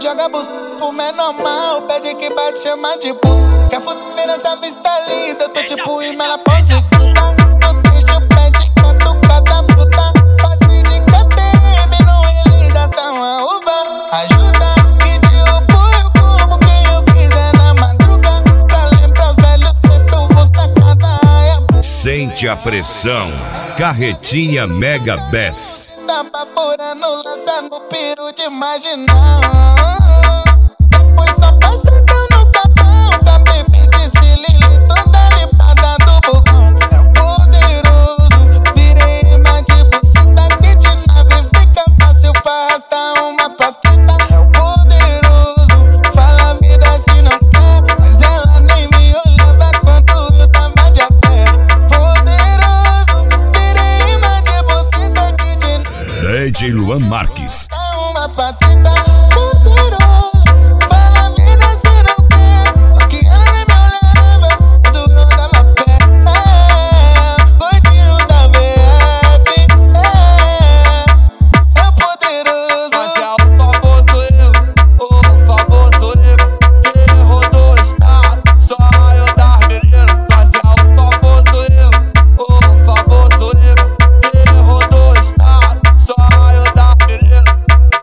Joga bus pro menor mal, pede que bate, chama de puta. Quer fuder nessa vista linda, tô tipo em ela pose gruda. Tô triste, pede catucada bruta. Passe de KTM, não realiza, tá uma uva. Ajuda, que de apoio como quem eu quiser na madruga. Pra lembrar os velhos tempos, eu vou sacar da aia. Sente a pressão, Carretinha Mega Bass. Tapa furando, lança no piru de marginal. Depois só passa no capão, com a baby de Cilili, toda limpada do bocão. É o poderoso, virei imã de buceta, que de nave fica fácil pra arrastar uma pateta. É o poderoso, fala a vida se não quer, mas ela nem me olhava quando eu tava de a pé. Poderoso, virei imã de buceta, que de DJ Luan Marques. uma pateta.